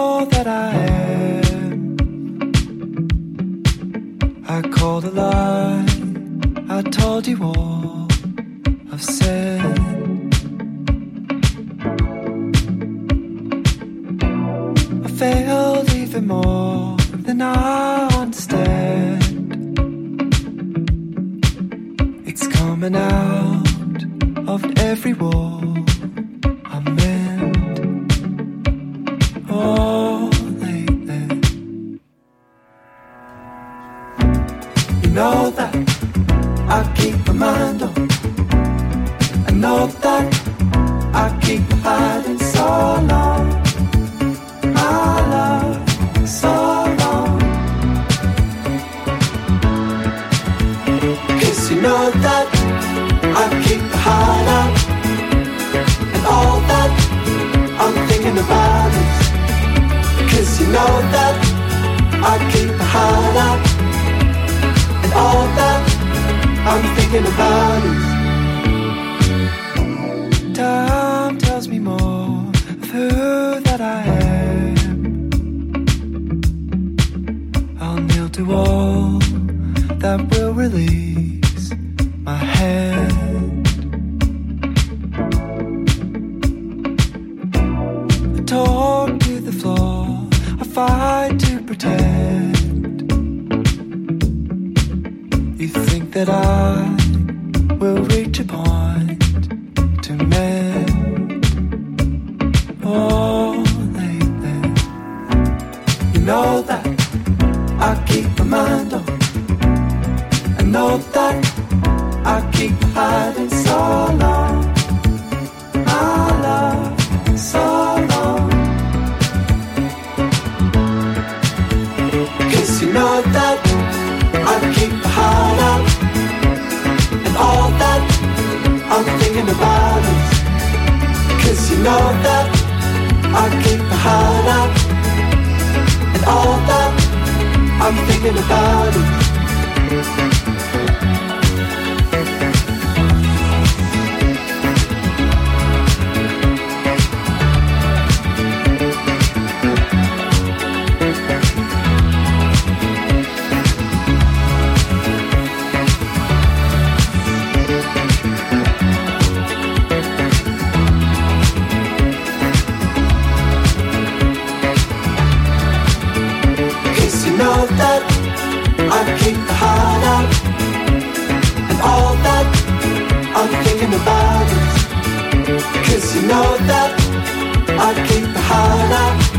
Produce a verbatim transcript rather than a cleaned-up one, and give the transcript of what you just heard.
all that I am. I called a lie, I told you all I've said. I failed even more than I understand. It's coming out of every wall I mend. Oh, lately, you know that I keep my mind on. I know that I keep hiding so long. My love, so long. 'Cause you know that I keep the heart out. And all that I'm thinking about is, 'cause you know that I keep the heart out. And all that I'm thinking about is, time tells me more of who that I am. I'll kneel to all that will release my hand. I talk to the floor, I fight to pretend. You think that I will reach a point to mend. Oh, lately, you know that I keep my mind on. I know that I keep hiding so long. My love, so long. 'Cause you know that I keep the heart out. And all that I'm thinking about is, 'cause you know that I keep the heart out. And all that I'm thinking about is, that I keep the heart out. And all that I'm thinking about is, 'cause you know that I keep the heart out.